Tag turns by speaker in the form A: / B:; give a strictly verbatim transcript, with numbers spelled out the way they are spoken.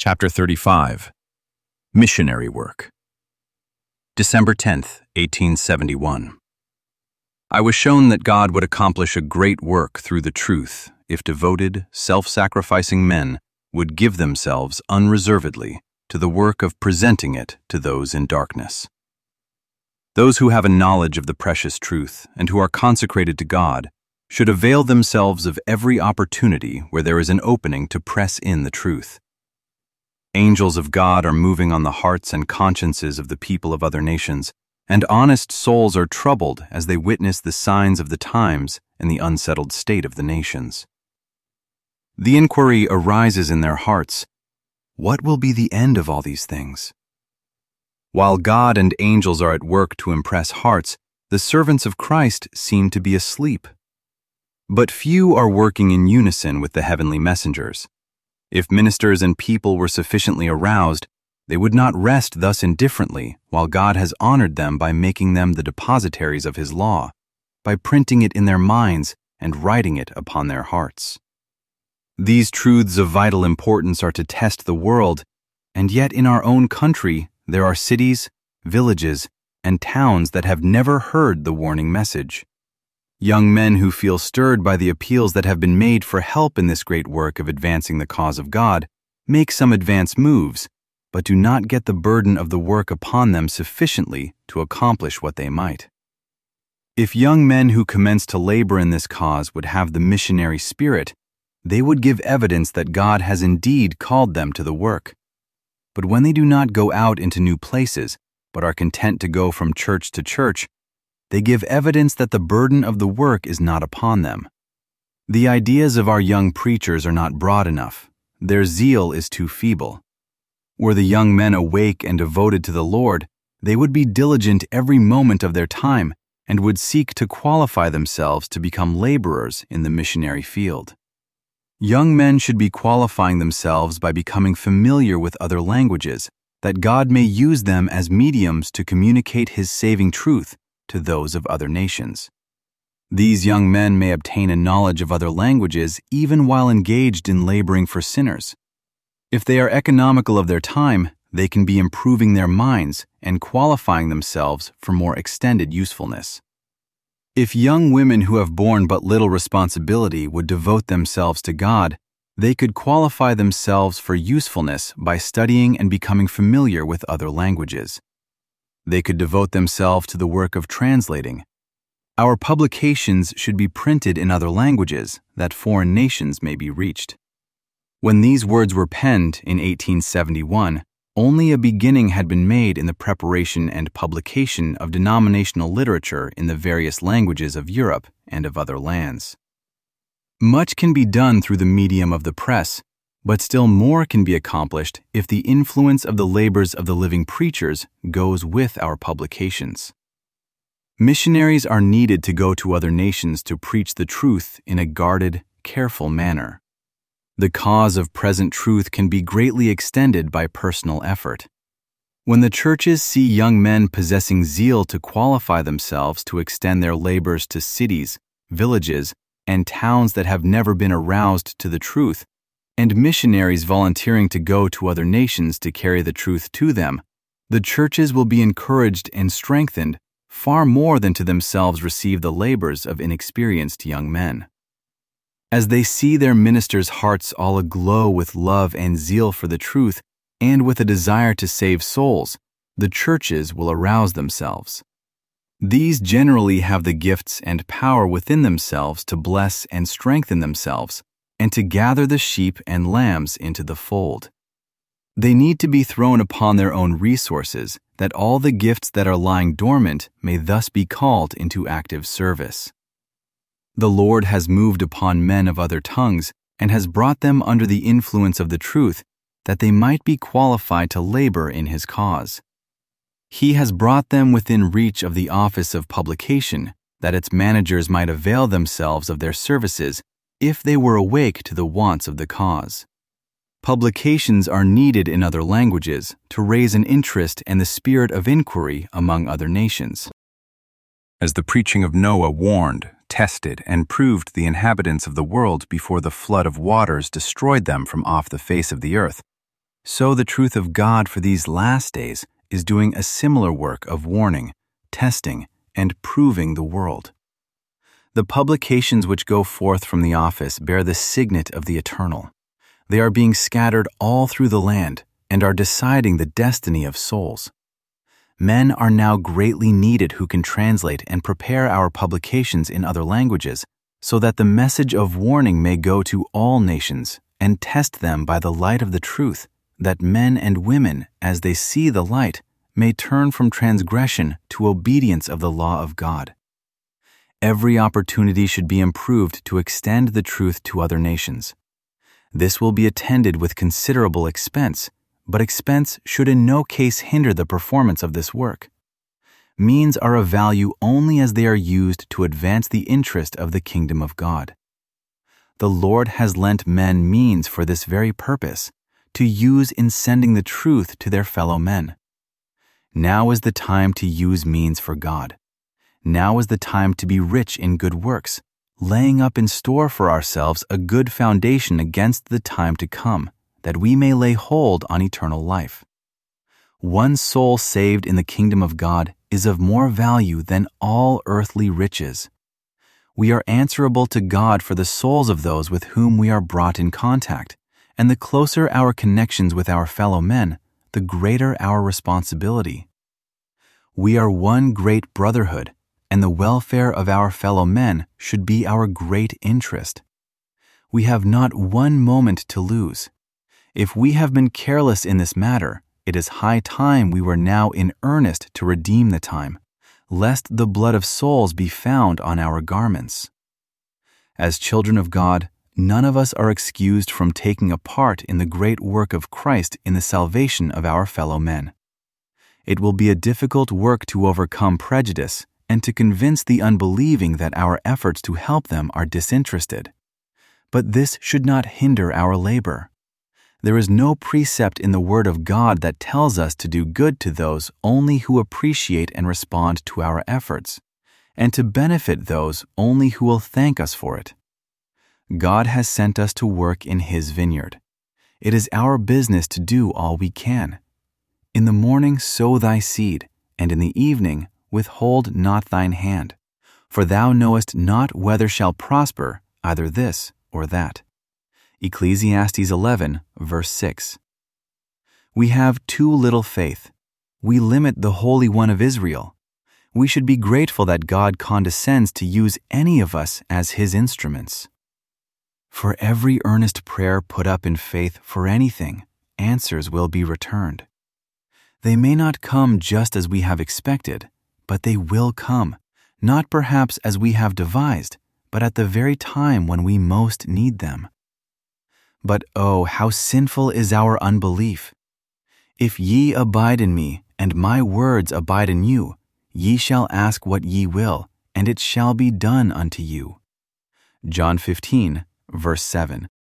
A: Chapter thirty-five. Missionary Work. December tenth, eighteen seventy-one. I was shown that God would accomplish a great work through the truth if devoted, self-sacrificing men would give themselves unreservedly to the work of presenting it to those in darkness. Those who have a knowledge of the precious truth and who are consecrated to God should avail themselves of every opportunity where there is an opening to press in the truth. Angels of God are moving on the hearts and consciences of the people of other nations, and honest souls are troubled as they witness the signs of the times and the unsettled state of the nations. The inquiry arises in their hearts, what will be the end of all these things? While God and angels are at work to impress hearts, the servants of Christ seem to be asleep. But few are working in unison with the heavenly messengers. If ministers and people were sufficiently aroused, they would not rest thus indifferently while God has honored them by making them the depositaries of His law, by printing it in their minds and writing it upon their hearts. These truths of vital importance are to test the world, and yet in our own country there are cities, villages, and towns that have never heard the warning message. Young men who feel stirred by the appeals that have been made for help in this great work of advancing the cause of God make some advance moves, but do not get the burden of the work upon them sufficiently to accomplish what they might. If young men who commence to labor in this cause would have the missionary spirit, they would give evidence that God has indeed called them to the work. But when they do not go out into new places, but are content to go from church to church, they give evidence that the burden of the work is not upon them. The ideas of our young preachers are not broad enough. Their zeal is too feeble. Were the young men awake and devoted to the Lord, they would be diligent every moment of their time and would seek to qualify themselves to become laborers in the missionary field. Young men should be qualifying themselves by becoming familiar with other languages, that God may use them as mediums to communicate His saving truth to those of other nations. These young men may obtain a knowledge of other languages even while engaged in laboring for sinners. If they are economical of their time, they can be improving their minds and qualifying themselves for more extended usefulness. If young women who have borne but little responsibility would devote themselves to God, they could qualify themselves for usefulness by studying and becoming familiar with other languages. They could devote themselves to the work of translating. Our publications should be printed in other languages, that foreign nations may be reached. When these words were penned in eighteen seventy-one, only a beginning had been made in the preparation and publication of denominational literature in the various languages of Europe and of other lands. Much can be done through the medium of the press, but still more can be accomplished if the influence of the labors of the living preachers goes with our publications. Missionaries are needed to go to other nations to preach the truth in a guarded, careful manner. The cause of present truth can be greatly extended by personal effort. When the churches see young men possessing zeal to qualify themselves to extend their labors to cities, villages, and towns that have never been aroused to the truth, and missionaries volunteering to go to other nations to carry the truth to them, the churches will be encouraged and strengthened far more than to themselves receive the labors of inexperienced young men. As they see their ministers' hearts all aglow with love and zeal for the truth and with a desire to save souls, the churches will arouse themselves. These generally have the gifts and power within themselves to bless and strengthen themselves, and to gather the sheep and lambs into the fold. They need to be thrown upon their own resources, that all the gifts that are lying dormant may thus be called into active service. The Lord has moved upon men of other tongues and has brought them under the influence of the truth, that they might be qualified to labor in His cause. He has brought them within reach of the office of publication, that its managers might avail themselves of their services if they were awake to the wants of the cause. Publications are needed in other languages to raise an interest and the spirit of inquiry among other nations. As the preaching of Noah warned, tested, and proved the inhabitants of the world before the flood of waters destroyed them from off the face of the earth, So the truth of God for these last days is doing a similar work of warning, testing, and proving the world. The publications which go forth from the office bear the signet of the Eternal. They are being scattered all through the land and are deciding the destiny of souls. Men are now greatly needed who can translate and prepare our publications in other languages, so that the message of warning may go to all nations and test them by the light of the truth, that men and women, as they see the light, may turn from transgression to obedience of the law of God. Every opportunity should be improved to extend the truth to other nations. This will be attended with considerable expense, but expense should in no case hinder the performance of this work. Means are of value only as they are used to advance the interest of the kingdom of God. The Lord has lent men means for this very purpose, to use in sending the truth to their fellow men. Now is the time to use means for God. Now is the time to be rich in good works, laying up in store for ourselves a good foundation against the time to come, that we may lay hold on eternal life. One soul saved in the kingdom of God is of more value than all earthly riches. We are answerable to God for the souls of those with whom we are brought in contact, and the closer our connections with our fellow men, the greater our responsibility. We are one great brotherhood, and the welfare of our fellow men should be our great interest. We have not one moment to lose. If we have been careless in this matter, it is high time we were now in earnest to redeem the time, lest the blood of souls be found on our garments. As children of God, none of us are excused from taking a part in the great work of Christ in the salvation of our fellow men. It will be a difficult work to overcome prejudice and to convince the unbelieving that our efforts to help them are disinterested. But this should not hinder our labor. There is no precept in the Word of God that tells us to do good to those only who appreciate and respond to our efforts, and to benefit those only who will thank us for it. God has sent us to work in His vineyard. It is our business to do all we can. In the morning sow thy seed, and in the evening withhold not thine hand, for thou knowest not whether shall prosper either this or that. Ecclesiastes eleven, verse six. We have too little faith. We limit the Holy One of Israel. We should be grateful that God condescends to use any of us as His instruments. For every earnest prayer put up in faith for anything, answers will be returned. They may not come just as we have expected, but they will come, not perhaps as we have devised, but at the very time when we most need them. But oh, how sinful is our unbelief! If ye abide in me, and my words abide in you, ye shall ask what ye will, and it shall be done unto you. John fifteen, verse seven.